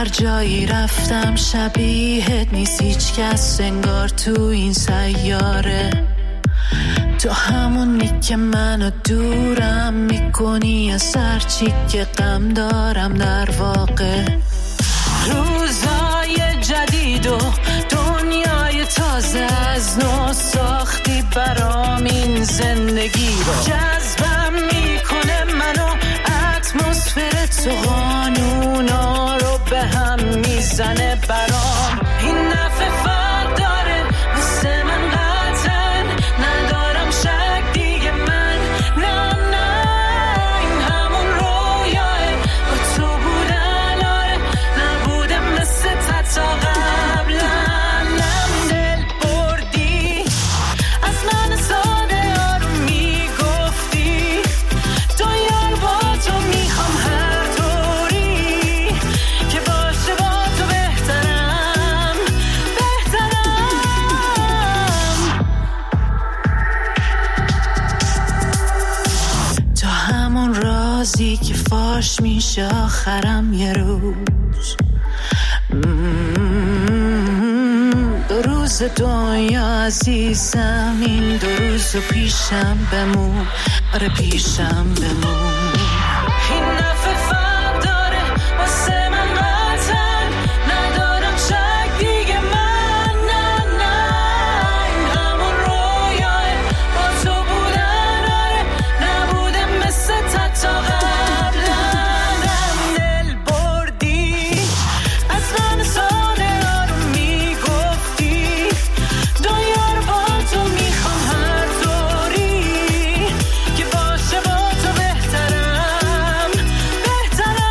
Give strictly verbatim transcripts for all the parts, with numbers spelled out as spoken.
هر جایی رفتم شبیهت نیست هیچ کس انگار تو این سیاره. تو همونی که منو دورم میکنی از هر چی که غم دارم در واقع. روزای جدید و دنیای تازه از نو ساختی برام این زندگی رو. جذبم میکنه منو اتمسفر تو قانونا رو به هم میزنه برام. این نفع فرق داره واسه من قطعا ندارم شک دیگه من نه نه این همون رویاه با تو بودن آره نبوده مثل تا قبلا. نم دل بردی از من ساده آروم میگفتی دنیا رو با تو میخوام هر طوری که باشه با تو بهترم بهترم. تو همون رازی که فاش میشه آخرم یه روز. دو روز دنیا عزیزم این دو روز پیشم بمون آره پیشم بمون. این نفع فرق داره واسه من قطعا ندارم شک دیگه من نه نه این همون رویاه با تو بودن آره نبوده مثل تا قبلا. نم دل بردی از من ساده آروم میگفتی دنیا رو با تو میخوام هر طوری که باشه با تو بهترم بهترم.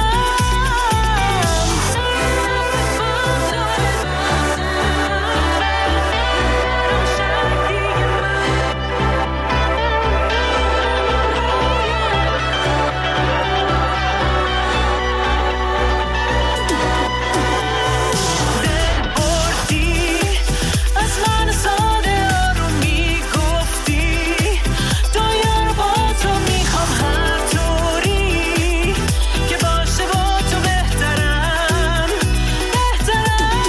دل بردی از من ساده آروم میگفتی دنیا رو با تو میخوام هر طوری که باشه با تو بهترم بهترم.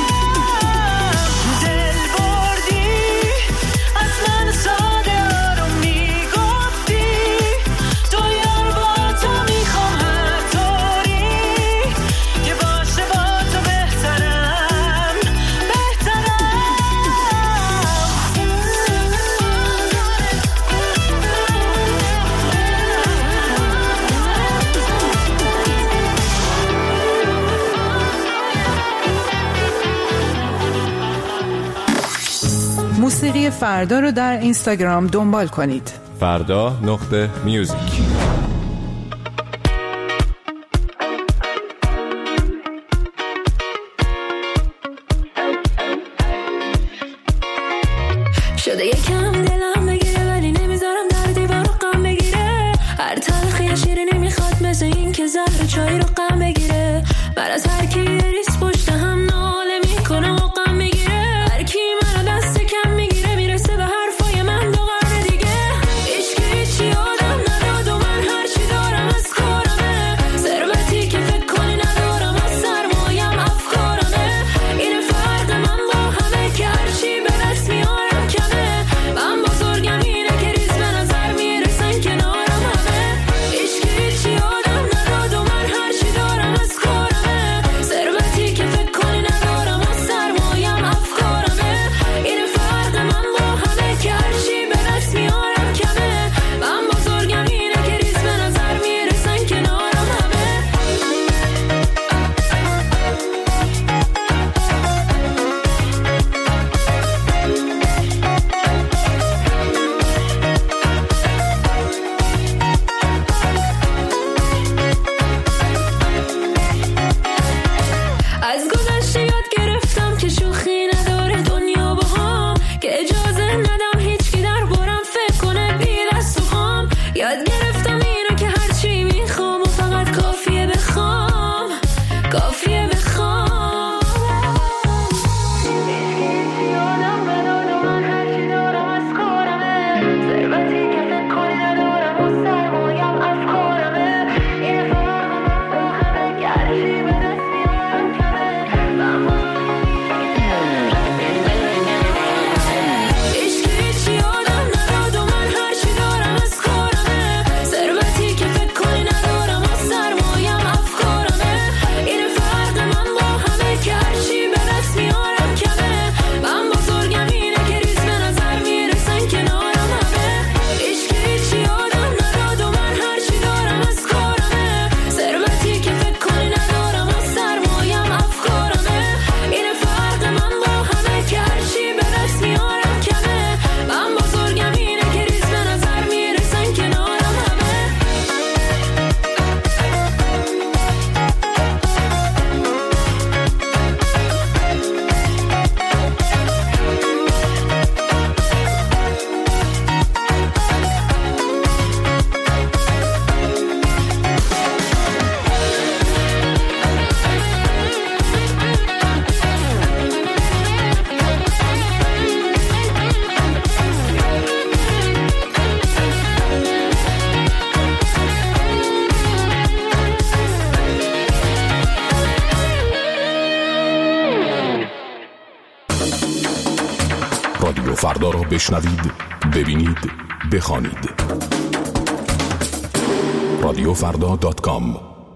دل بردی از من ساده آروم میگفتی دنیا رو با تو میخوام هر طوری که باشه با تو بهترم بهترم. موسیقی فردا رو در اینستاگرام دنبال کنید. فردا نقطه میوزیک. شده یکم دلم بگیره ولی نمیذارم در دیوار رو غم بگیره. هر تلخی شیرینی نمیخواد مثل این که زهر چای رو غم بگیره. بر از هر کی ریس پشت هم ناله میکنه و غم میگیره. هر کی منو دست کم میگیره میرسه به حرفای من دو قرن دیگه. عشق هیچی آدم نداد و من هرچی دارم از کارمه. ثروتی که فکر کنی ندارم از سرمایم افکارمه. این فرق من با همه که هرچی به دست میارم کمه. من بزرگم اینه که ریز به نظر میرسن کنارم همه. عشق هیچی آدم نداد و من هرچی دارم از کارمه. ثروتی که فکر کنی ندارم از سرمایم افکارمه. این فرق من با همه که هرچی به دست میارم کمه. من بزرگم اینه که ریز به نظر میرسن کنارم همه. از گذشته یاد گرفتم که شوخی نداره دنیا با هم. که اجازه ندم هیچکی در بارم فکر کنه بی دست و خام. یاد گرفتم اینو که هرچی میخوام و فقط کافیه بخوام کافیه بخوام. هیچکی آدم نداد و من هرچی دارم از کارمه. ثروتی که فکر کنی ندارم و سرمایم افکارمه. این فرق من با همه که هرچی به دست میارم کمه. رادیو فردا را بشنوید، ببینید، بخوانید. رادیو فردا دات کام.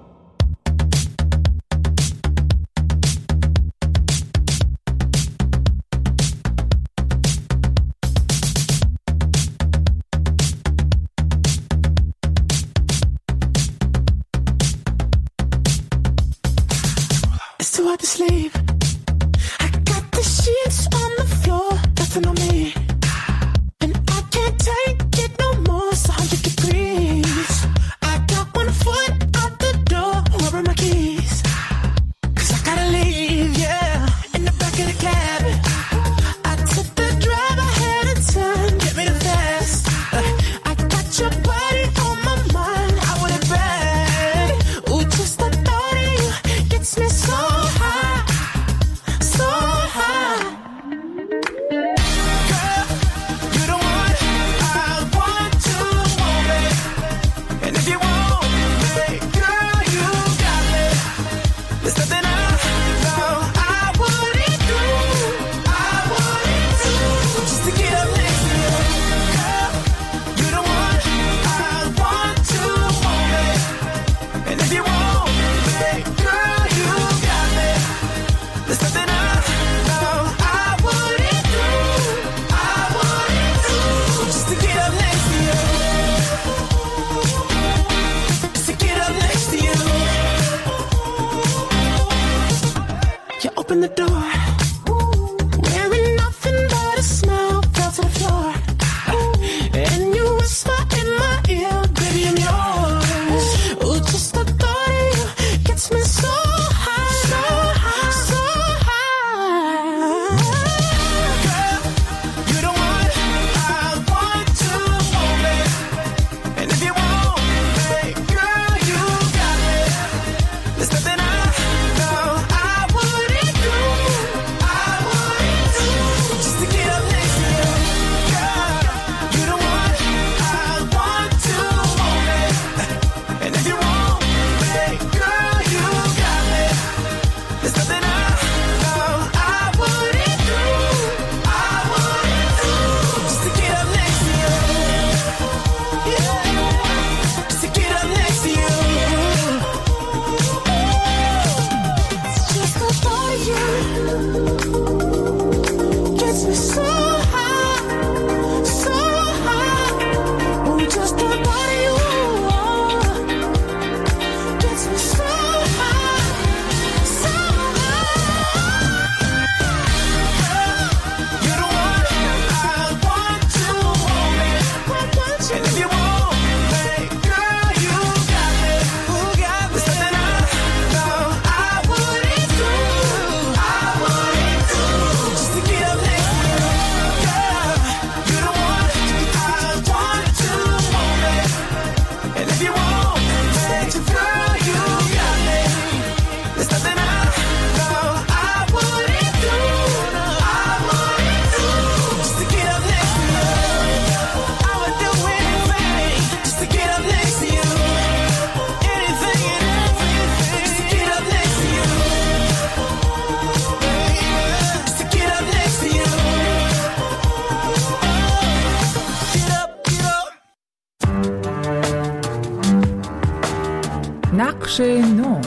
نقش نو.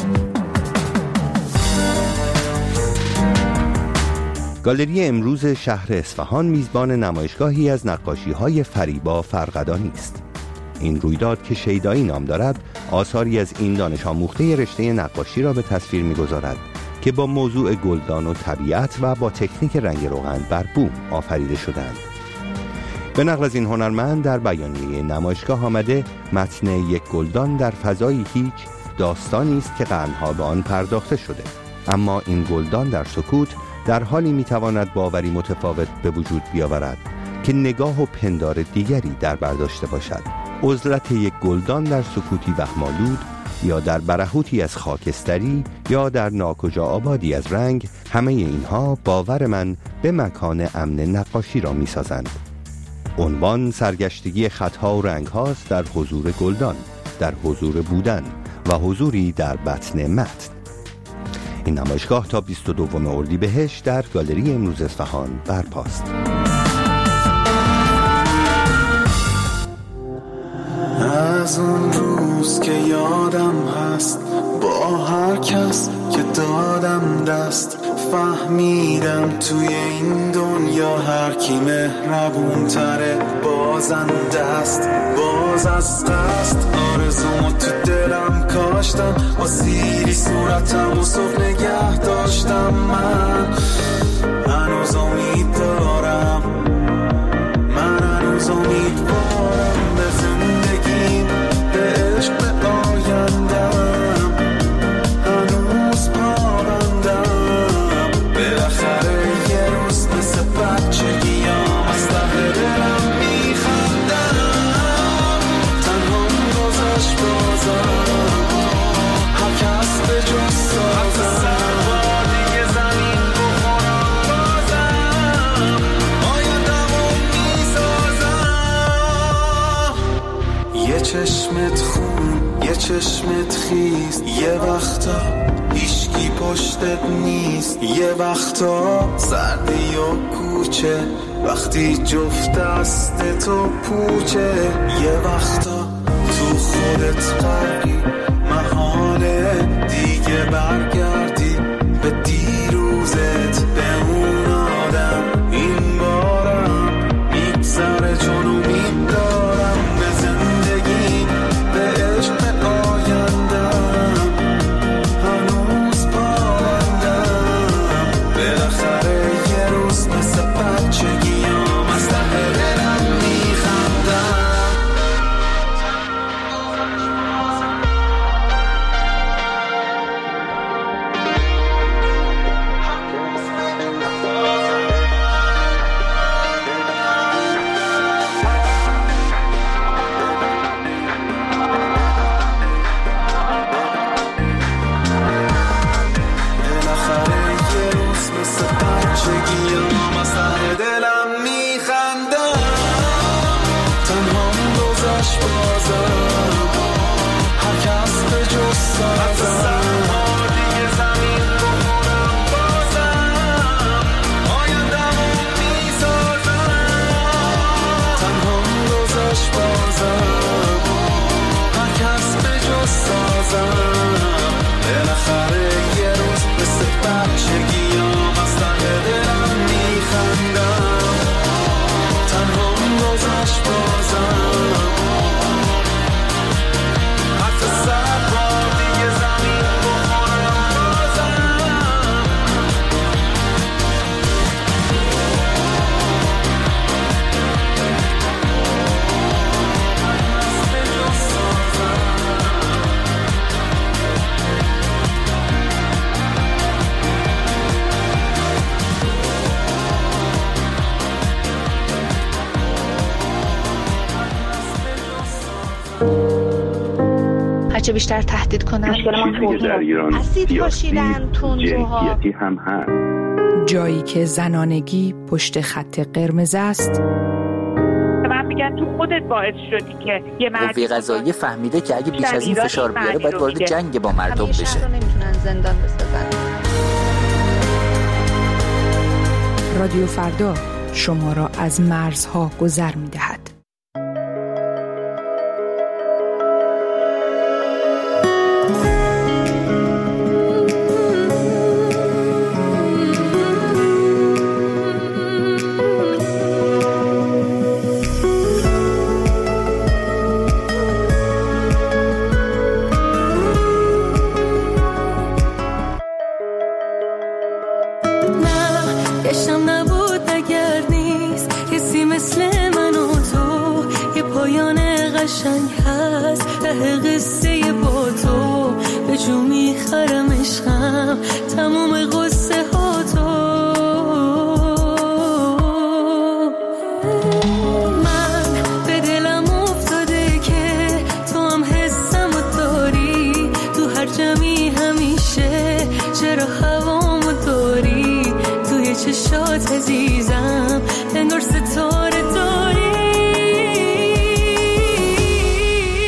گالری امروز شهر اصفهان میزبان نمایشگاهی از نقاشی‌های فریبا فرقدانی است. این رویداد که شیدایی نام دارد، آثاری از این دانش آموخته رشته نقاشی را به تصویر می‌گذارد که با موضوع گلدان و طبیعت و با تکنیک رنگ روغن بر بوم آفریده شدند. به نقل از این هنرمند در بیانیه نمایشگاه آمده متن یک گلدان در فضای هیچ داستانی است که قرنها به آن پرداخته شده، اما این گلدان در سکوت در حالی میتواند باوری متفاوت به وجود بیاورد که نگاه و پندار دیگری در برداشته باشد. عزلت یک گلدان در سکوتی وهم‌آلود یا در برهوتی از خاکستری یا در ناکجا آبادی از رنگ، همه اینها باور من به مکان امن نقاشی را میسازند. عنوان سرگشتگی خطها و رنگ هاست در حضور گلدان، در حضور بودن و حضوری در بطن متن. این نمایشگاه تا بیست و دوم اردیبهشت در گالری امروز اصفهان برپاست. از اون روز که یادم هست با هر کس که دادم دست فهمیدم توی این دنیا هر کی مهربون تره بازنده است. باز از قصد آرزومو تو دلم کاشتم با سیری صورتم و صبح نگه داشتم. من هنوز امید دارم، من هنوز امیدوارم به زندگیم، به عشق، به آیندم. هنوز پابندم بالاخره یه روز مثل بچگیام از ته دلم میخندم. تنهام گذشت بازم هر کس به جز سازم دیگه زمین بخورم بازم آیندمو میسازم. یه چشمت خون، یه چشمت خیز، یه وقتا هیچکی پشتت نیست، یه وقتا سردی و کوچه وقتی جفت دست تو پوچه، یه وقتا تو خودت غرقی محاله دیگه برگردی به دیروزت، به اون آدم. این بارم میگذره چون امید دارم به زندگی، به عشق، به آیندم. هنوز پابندم بالاخره یه روز مثل بچگیام از ته دلم میخندم. هرچه بیشتر تهدید کنن چیزی که در ایران سیاسی جنسیتی هم هست. جایی که زنانگی پشت خط قرمز است. من میگن تو خودت باعث شدی که یه مرد قوه قضاییه فهمیده که اگه بیش از این فشار بیاره باید وارد جنگ با مردم بشه. همیشه نمیتونن زندان بسازن. رادیو فردا شما را از مرزها گذر می‌دهد.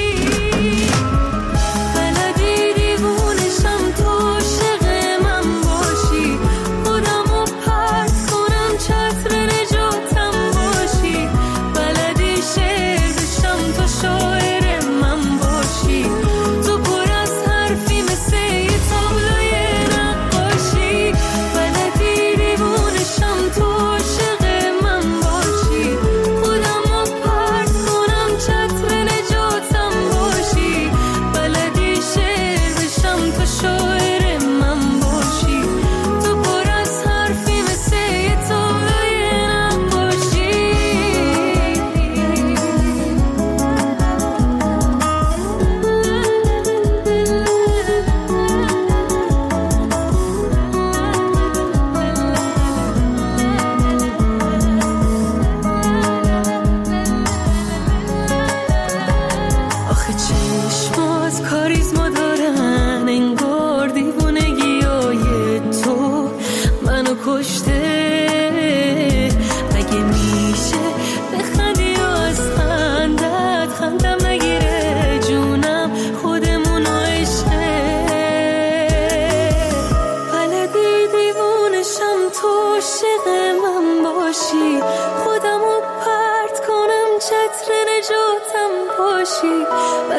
بلدی دیوونشم تو عاشق من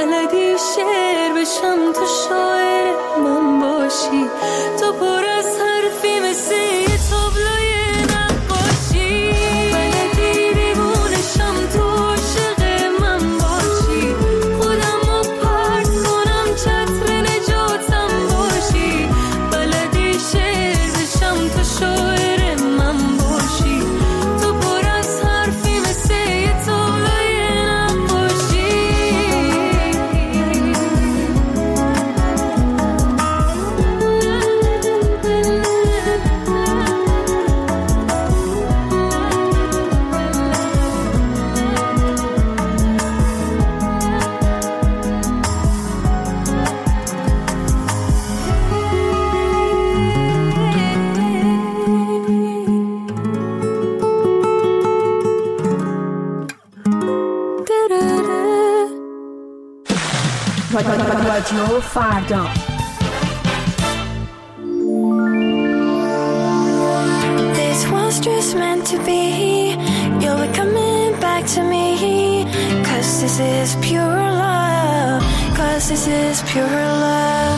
بلدی شعر بشم تو شاعر من باشی، تو پر از حرفی مثل یه تابلوی نقاشی، بلدی دیوونشم تو عاشق من باشی، خودمو پرت کنم چتر نجاتم باشی، بلدی شعر بشم تو شاعر من باشی، تو پر از حرفی مثل یه تابلوی نقاشی. رادیو فردا. This was just meant to be. You'll be coming back to me. Cause this is pure love. Cause this is pure love.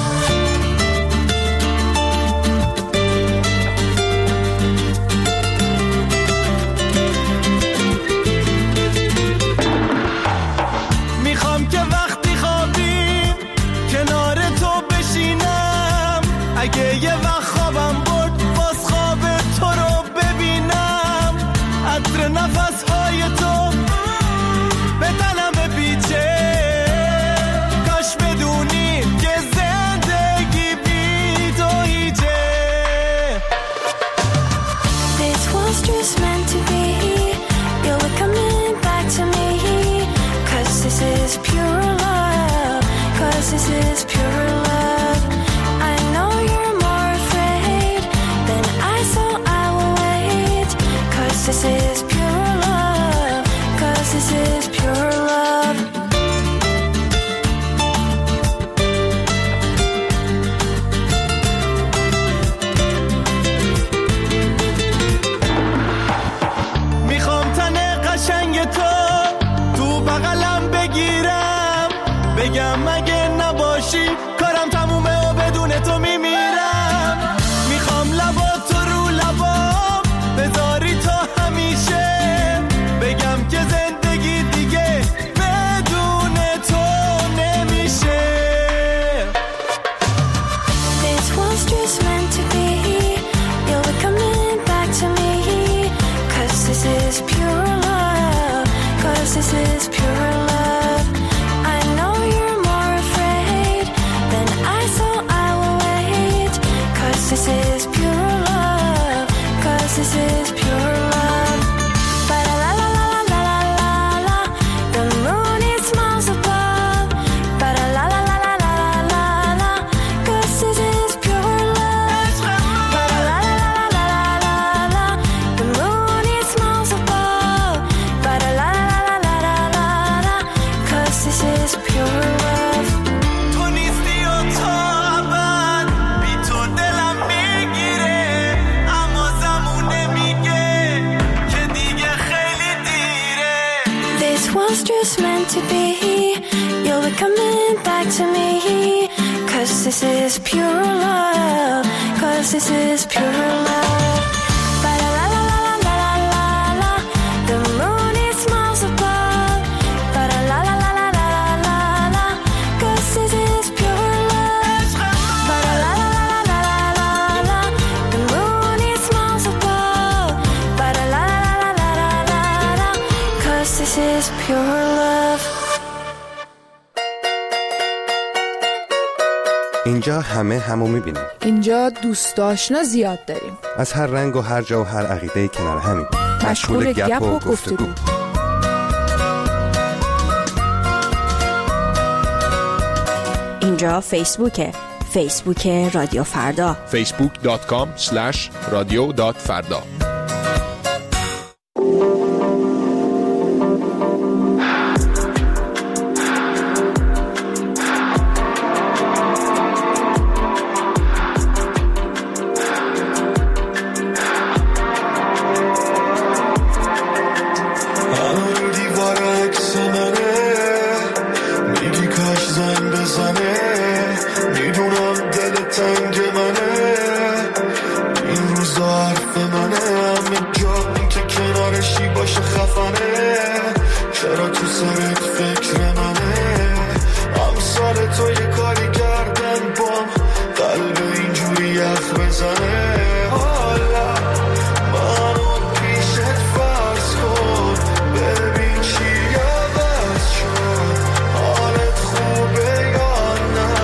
میخوام که وقتی خوابیم کنار تو بشینم، اگه یه وقت خوابم برد باز خواب تو رو ببینم، عطر نفسهای تو به تنم بپیچه، کاش بدونی که زندگی بی تو هیچه. This was just meant to be. You'll be coming back to me. Cause this is pure love. Cause this is pure love. I know you're more afraid than I, so I will wait. Cause this is pure love. Cause this is pure love. میخوام تن قشنگ تو تو بغلم بگیرم، بگم اگه نباشی کارم تمومه و بدون تو میمیرم، میخوام لبا تو رو لبام بذاری تا همیشه، بگم که زندگی دیگه بدون تو نمیشه. This was just meant to be. You'll be coming back to me. Cause this is pure love. Cause this is pure love. I know you're more afraid than I, so I will wait. Cause this is pure love. Cause this is pure love. Ba-da-la-la-la-la-la-la-la. The moon is miles above. Ba-da-la-la-la-la-la-la-la. Cause this is pure love. Ba-da-la-la-la-la-la-la. The moon is miles above. Ba-da-la-la-la-la-la-la. Cause this is pure love. تو نیستی و تا ابد بی تو دلم میگیره، اما زمونه میگه که دیگه خیلی دیره. This was just meant to be. You'll be coming back to me. Cause this is pure love. Cause this is pure love. Ba-da-la-la-la-la-la-la-la. The moon is miles above. Ba-da-la-la-la-la-la-la. Cause this is pure love. Ba-da-la-la-la-la-la-la. The moon is miles above. Ba-da-la-la-la-la-la-la. Cause this is pure love. اینجا همه همو میبینیم. اینجا دوست آشنا زیاد داریم. از هر رنگ و هر جا و هر عقیده کنار همین. مشغول گپ و گفتگو. اینجا فیسبوکه. فیسبوک رادیو فردا. فیسبوک دات کام اسلش رادیو دات فردا. دیوار عکس منه، میگی کاش حرف منه، همه جا این که کنارشی باشه خفنه. چرا تو سرت فکر منه؟ امثال تو یه کاری کردن بام قلب اینجوری یخ بزنه. حالا منو پیشت فرض کن، ببین چی عوض شد، حالت خوبه یا نه؟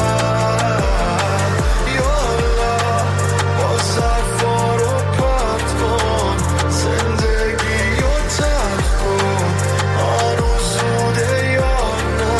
یالا با صرفا رو پرت کن، زندگی رو ترک کن، هنوز زوده یا نه؟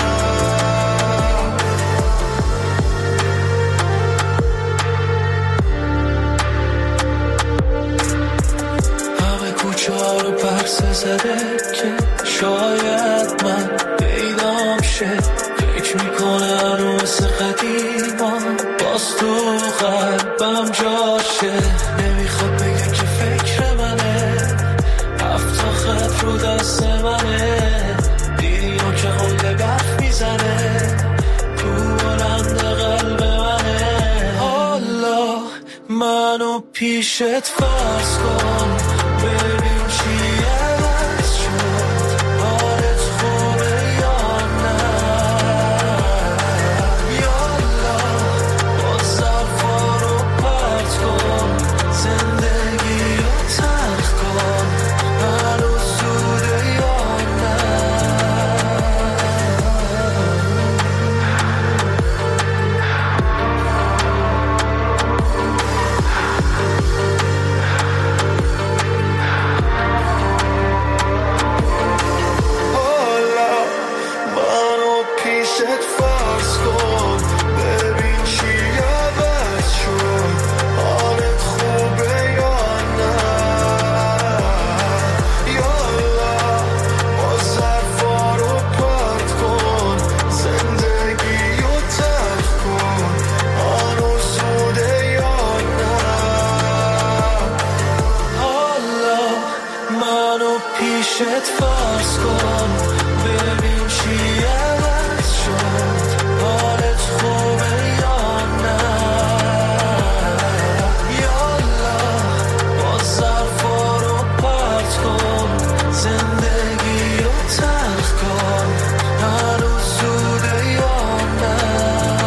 همه کوچه ها رو پرسه زده که شاید من پیدام شه. فکر میکنه هنو مثل قدیما باز تو قلبم جاشه. نمیخواد بگه که فکر منه، هفتا خط رو دست منه. دیدی اون که قلده برف میزنه تو بلند قلب منه. حالا منو پیشت فرض کن، ببین چی عوض شد، حالت خوبه یا نه؟ یالا با صرفا رو پرت کن، زندگی رو تلخ کن، هنوز زوده یا نه؟ حالا منو پیشت فرض کن، ببین چی عوض شد، حالت خوبه یا نه؟ یالا با صرفا رو پرت کن، زندگی رو تلخ کن، هنوز زوده یا نه؟ حالا منو پیشت فرض کن، ببین چی عوض شد، حالت خوبه یا نه؟ یالا با صرفا رو پرت کن، زندگی رو تلخ کن، هنوز زوده یا نه؟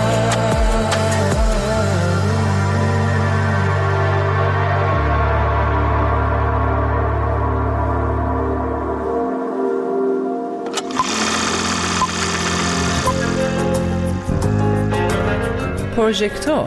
پروژکتور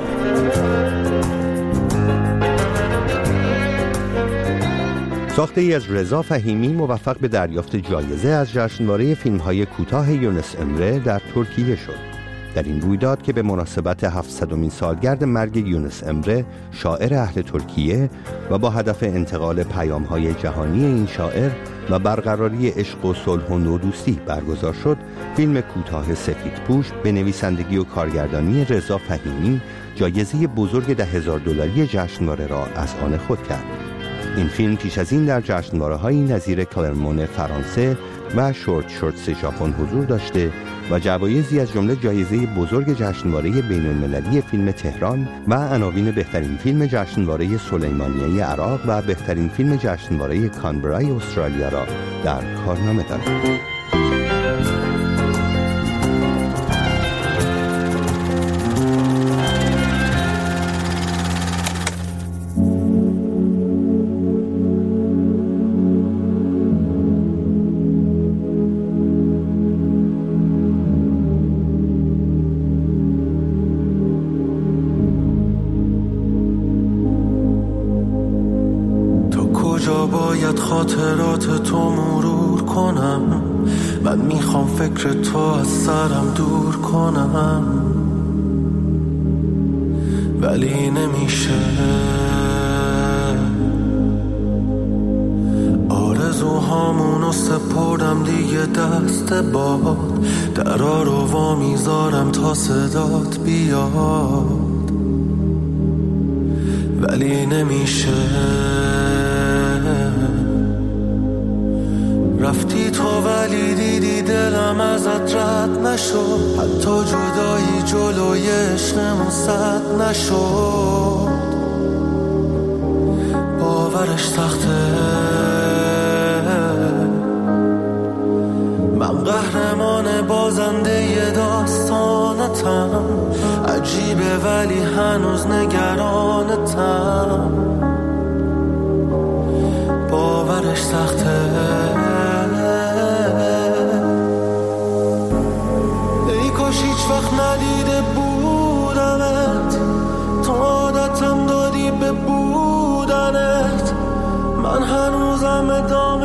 ساخته ای از رضا فهیمی موفق به دریافت جایزه از جشنواره فیلم‌های کوتاه یونس امره در ترکیه شد. در این رویداد که به مناسبت هفتصدمین سالگرد مرگ یونس امره، شاعر اهل ترکیه، و با هدف انتقال پیام‌های جهانی این شاعر و برقراری عشق و صلح و نودوستی برگزار شد، فیلم کوتاه سفیدپوش به نویسندگی و کارگردانی رضا فهیمی جایزه بزرگ ده هزار دلاری جشنواره را از آن خود کرد. این فیلم پیش از این در جشنواره‌هایی نظیر کلرمون فرانسه و شورت شورتس ژاپن حضور داشته و جوایزی از جمله جایزه بزرگ جشنواره بین‌المللی فیلم تهران و عناوین بهترین فیلم جشنواره سلیمانیه عراق و بهترین فیلم جشنواره کانبرای استرالیا را در کارنامه دارد. خاطرات تو مرور کنم، من میخوام فکر تو از سرم دور کنم، ولی نمیشه. آرزوهامونو سپردم دیگه دست باد، درا رو وا میذارم تا صدات بیاد، ولی نمیشه. رفتی تو ولی دیدی دلم ازت رد نشد، حتی جدایی جلوی عشقمون سد نشد. با آسانتم، عجیبه ولی هنوز نگرانتم، باورش سخته. ای کاش هیچ وقت ندیده بودمت، تو عادتم دادی به بودنت، من هنوزم ادامه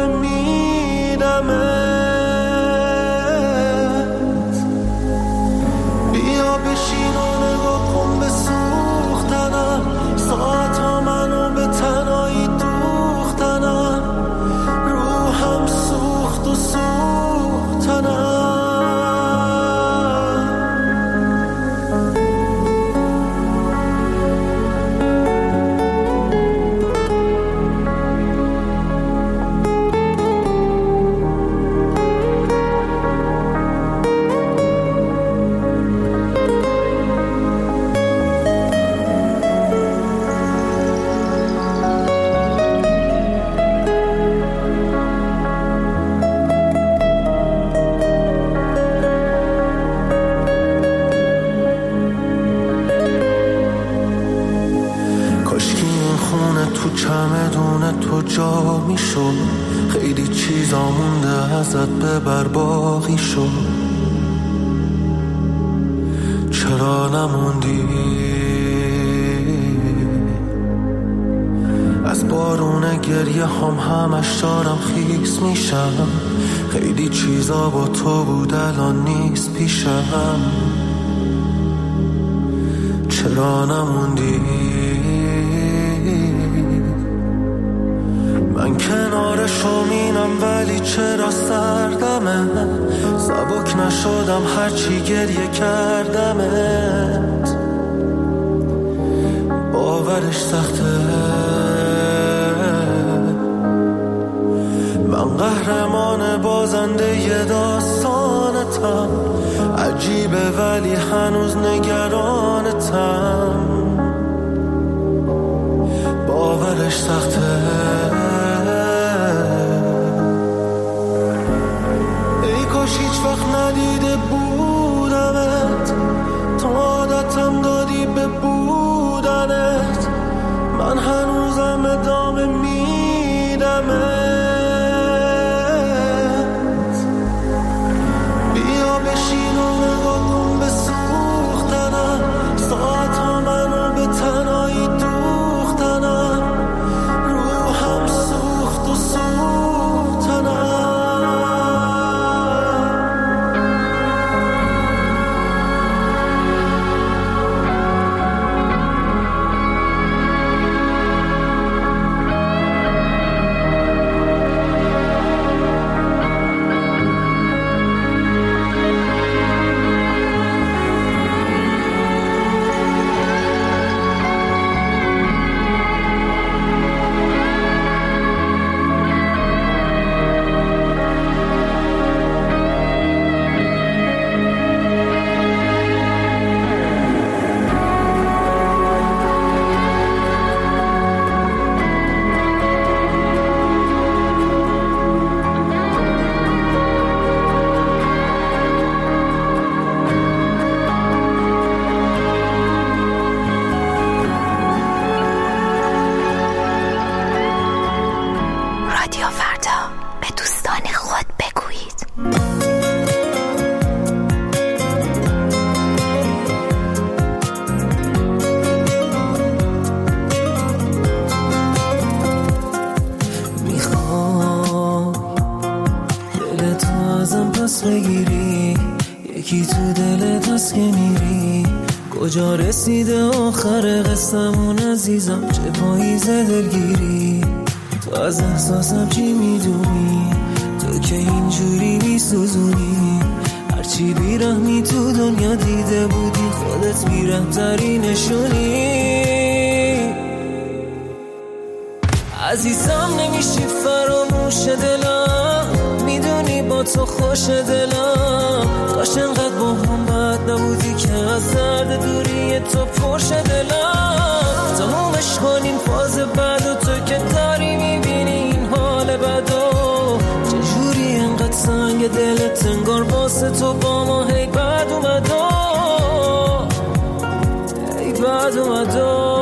میدمت. بیا بشین و نگاه کن به سوختنم، ساعت ها منو به تنهایی دوختنم، روحم سوخت و سوختنم. چمدون تو جا میشد، خیلی چیزا مونده ازت ببر باقی شد، چرا نموندی؟ از بارون گریه هم همش دارم خیس میشم، خیلی چیزا با تو بود الان نیست پیشم، چرا نموندی؟ من کنار شومینم ولی چرا سردمه، سبک نشدم هرچی گریه کردمت، باورش سخته. من قهرمان بازنده ی داستانتم، عجیبه ولی هنوز نگرانتم، باورش سخته. هیچ وقت ندیده بودمت، تو عادتم دادی به بودنت، من هنوزم ادامه میدمت. بیا بشین و نگاه کن به سوختنم، ساعت ها منو به تنهایی دوختنم، روحم سوخت و سوختنم. کجا رسیده آخر قصمون عزیزم، چه پاییزه دلگیری، تو از احساسم چی میدونی، تو که اینجوری میسوزونی، هرچی بیرحمی تو دنیا دیده بودی، خودت بیرحم‌تری نشونی. عزیزم نمیشی فراموش دلم، میدونی با تو خوش دلم، کاش انقدر با هم بد نبودی که از درد دوری تو پرش دلم. تمومش کنین فاز بعد و تو که داری میبینی این حال بدو، چجوری انقدر سنگ دلت انگار واسه تو با ما هی بد اومدو. مدو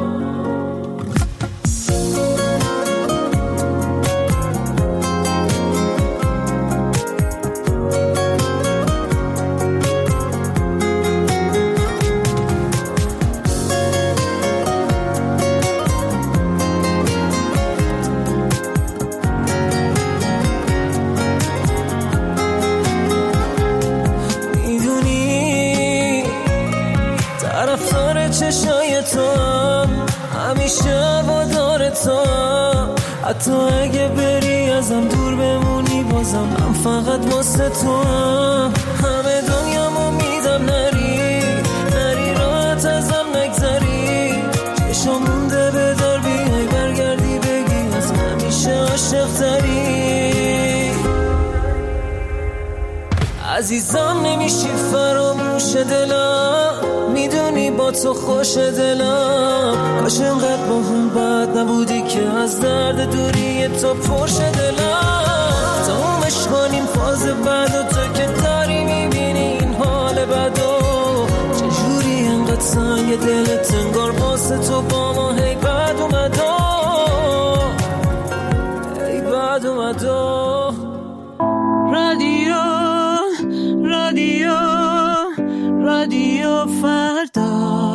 حتی اگه بری ازم دور بمونی بازم من فقط واسه تو هم. همه دنیامو میدم نری نری راحت ازم نگذری چشم مونده به در بیای برگردی بگی از همیشه عاشق تری عزیزم نمیشی فراموش دلم میدونی با تو خوش دلم کاش انقدر با هم بد نبودی که از درد دوری تو پرش دلم تا هم عشقانیم فاز بعد و تو که داری میبینی این حال بدو چجوری انقدر سنگ دلت انگار واسه تو با ما هی بد اومدو هی بد اومدو رادیو رادیو رادیو فردا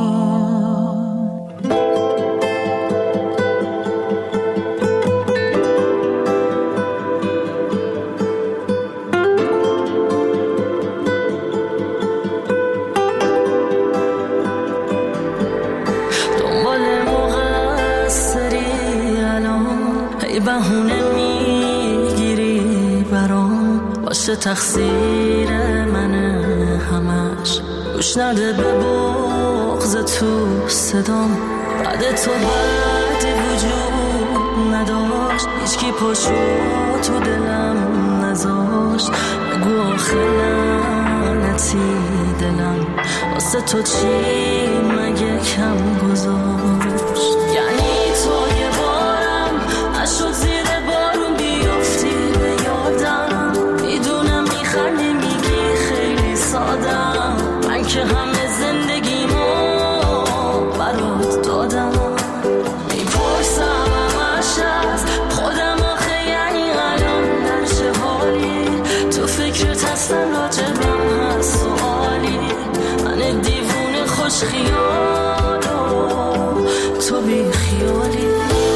دنبال مقصری الان هی بهونه میگیری برام باشه تقصیر منه همش گوش نده به بغض تو صدام بعد تو بعدی وجود نداشت هیچکی پاشو تو دلم نذاشت بگو آخه لعنتی دلم واسه تو چی مگه کم گذاشت یعنی تو یه بارم نشد زیر بارون بیافتی به یادم میدونم میخندی میگی خیلی سادم من که همه زندگیمو برات دادم میپرسم همش از خودم آخه یعنی الان در چه حالی تو فکرت اصلا راجبم هست سوالی من دیوونه خوش خیالو تو بی خیالی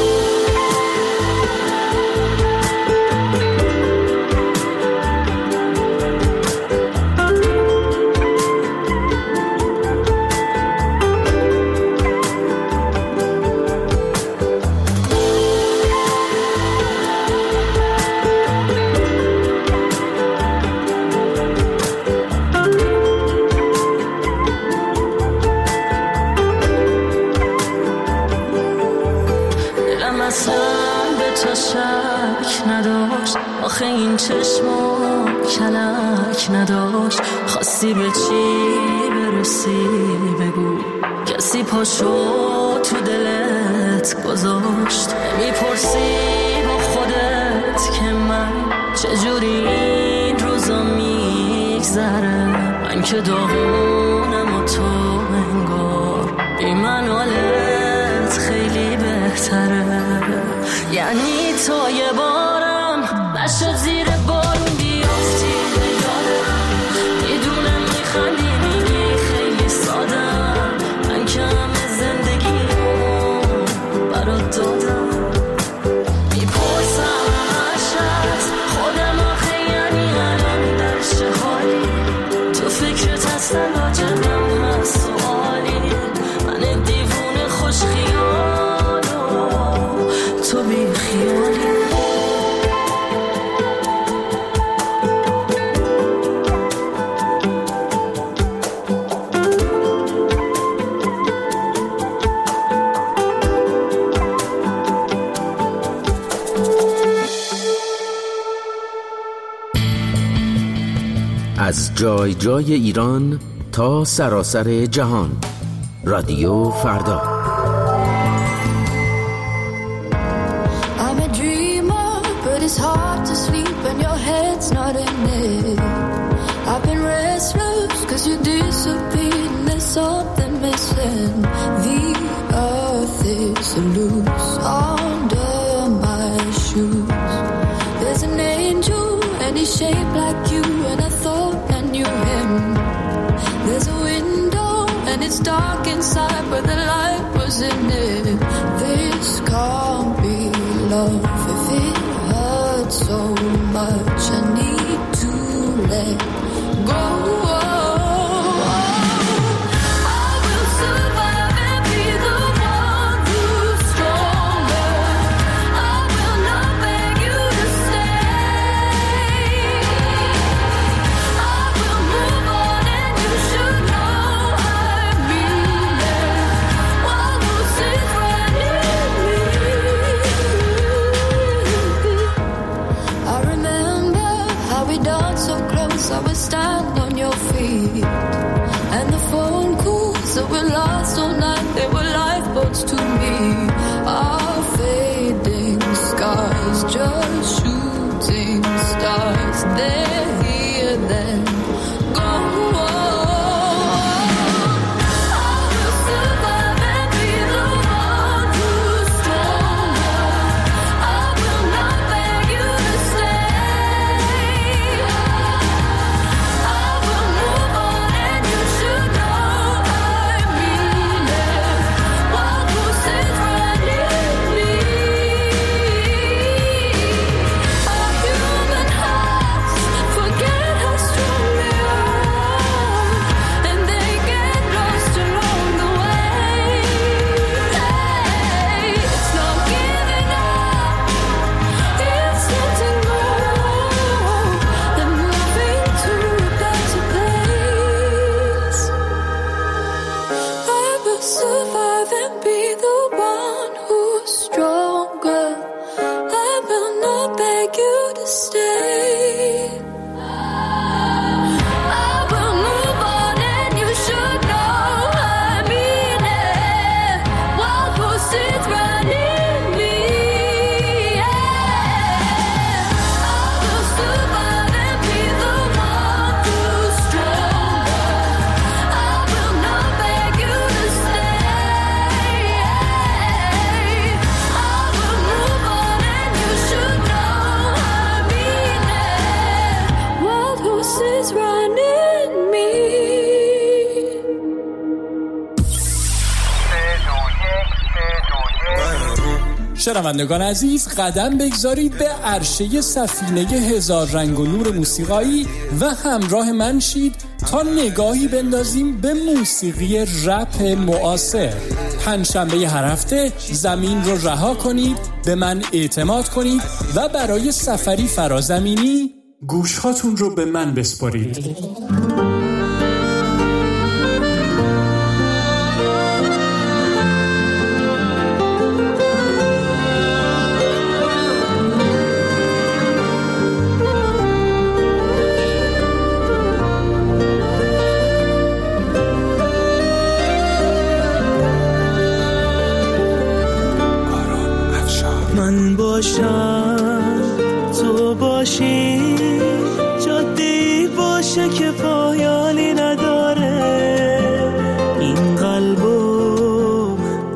آخه این چشما کلک نداشت خواستی به چی برسی بگو کسی پاشو تو دلت گذاشت میپرسی با خودت که من چجوری این روزا میگذره من که داغونم و تو انگار بی من حالت خیلی بهتره یعنی تو یه بارم نشد زیر بارون بیافتی به یادم میدونم میخندی میگی خیلی سادم من که همه زندگیمو برات دادم میپرسم همش از خودم آخه یعنی الان در چه حالی تو فکرت اصلا راجبم هست سوالی من دیوونه خوش خیالو تو بی خیالی از جای جای ایران تا سراسر جهان رادیو فردا I'm a dreamer but it's hard to sleep when your head's not in it I've been restless cause you disappeared and there's something missing These is loose under my shoes. There's an angel and he's shaped like you, and I thought I knew him. There's a window and it's dark inside, but the light was in it. This can't be love if it hurts so much. I need to let go. I would stand on your feet, and the phone calls that were lost all night, they were lifeboats to me. Our fading skies, just shooting stars, they're here then gone. شنوندگان عزیز، قدم بگذارید به عرشه سفینه هزار رنگ و نور موسیقایی و همراه من شید تا نگاهی بندازیم به موسیقی رپ معاصر. پنجشنبه هر هفته زمین رو رها کنید، به من اعتماد کنید و برای سفری فرازمینی گوشهاتون رو به من بسپارید. من باشم تو باشی، جاده‌ای باشه که پایانی نداره، این قلبو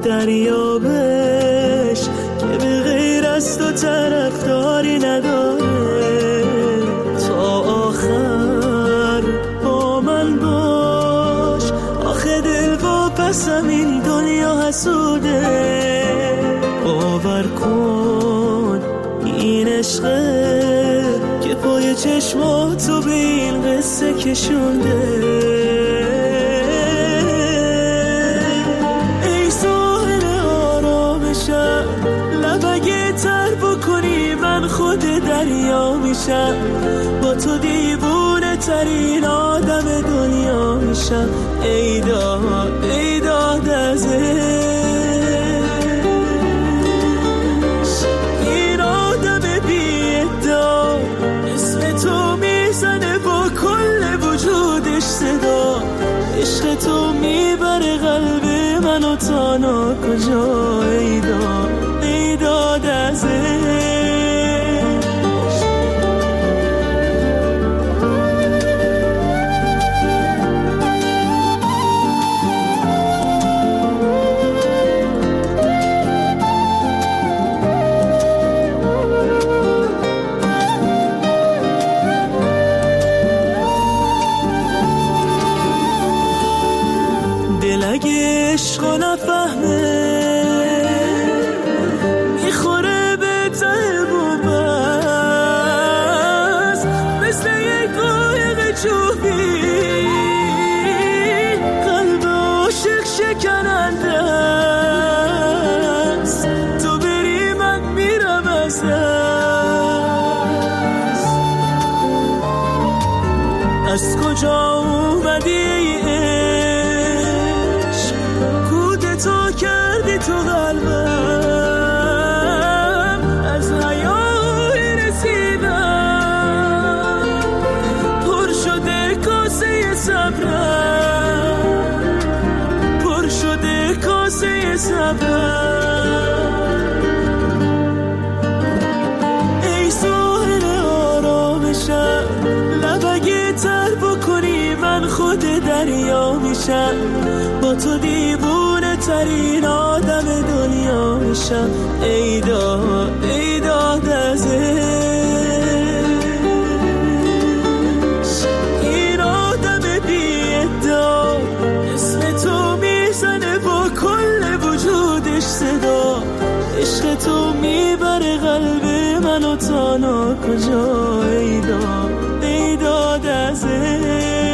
دریابش که به غیر از تو طرفداری نداره. تا آخر با من باش، آخه دل با پسم این دنیا حسوده. باور کن این عشقه که پای چشماتو به این قصه کشونده. ای ساحل آرامشم، لب اگه تر بکنی من خود دریا میشم، با تو دیوونه ترین آدم دنیا میشم. ای داد ای داد از عشق تو میبره قلب منو تا ناکجا. ای داد ای داد از کجا اومدی ای عشق؟ کودتا کردی تو قلبم، از حیای رسیدم پر شده کاسه صبرم، پر شده کاسه صبرم. ای ساحل آرامشم، لبگه تر بکنی من خود دریا میشم، با تو دیوونه ترین آدم دنیا میشم. ای داد ای داد از عشق، این آدم بی ادعا اسم تو میزنه با کل وجودش صدا. عشق تو میبره قلب منو تا نا کجا. ای داد ای داد از عشق.